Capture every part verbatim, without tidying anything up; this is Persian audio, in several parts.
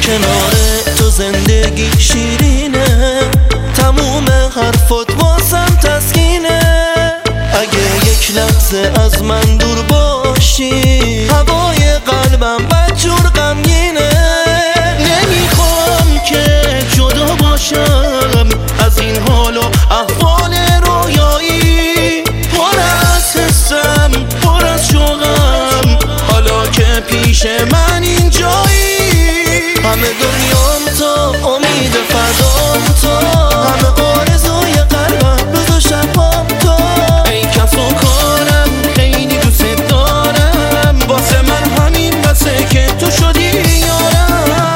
کنار تو زندگی شیرینه، تموم حرفات واسم تسکینه. اگه یک لحظه از من دور باشی، هوای قلبم بدجور غمگینه. نمیخوام که جدا باشم از این حال و احوال رویایی. پر از حسم، پر از شوقم، حالا که پیش من اینجایی. همه دنیام تو، امید فردام تو، همه آرزوی قلبم، روز و شبام تو. ای کس و کارم، خیلی دوست دارم، واسه من همین بسه که تو شدی یارم.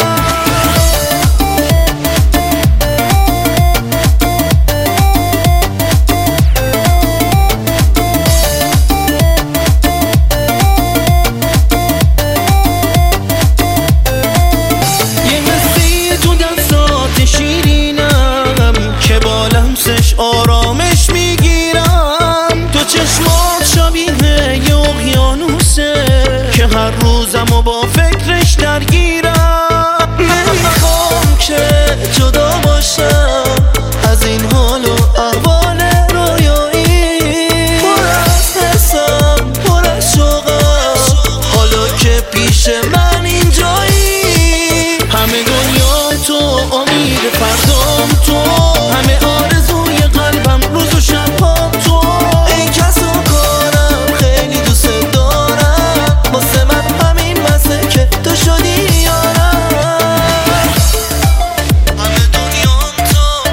آرامش میگیرم، تو چشمات شبیه یه اقیانوسه که هر روزم و با فکرش درگیرم. نمیخوام که جدا باشم از این حال و احوال رویایی. پر از حسم، پر از شوقم، حالا که پیش من اینجایی. همه دنیا تو، امید فردام تو، همه آرزوی قلبم، روز و شبام تو. ای کس و کارم، خیلی دوست دارم، واسه من همین بسه که تو شدی یارم. همه دنیام تو،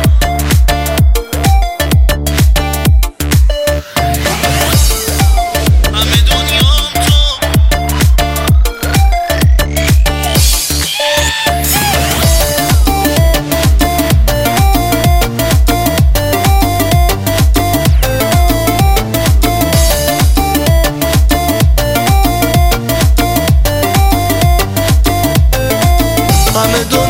همه دنیام تو. همه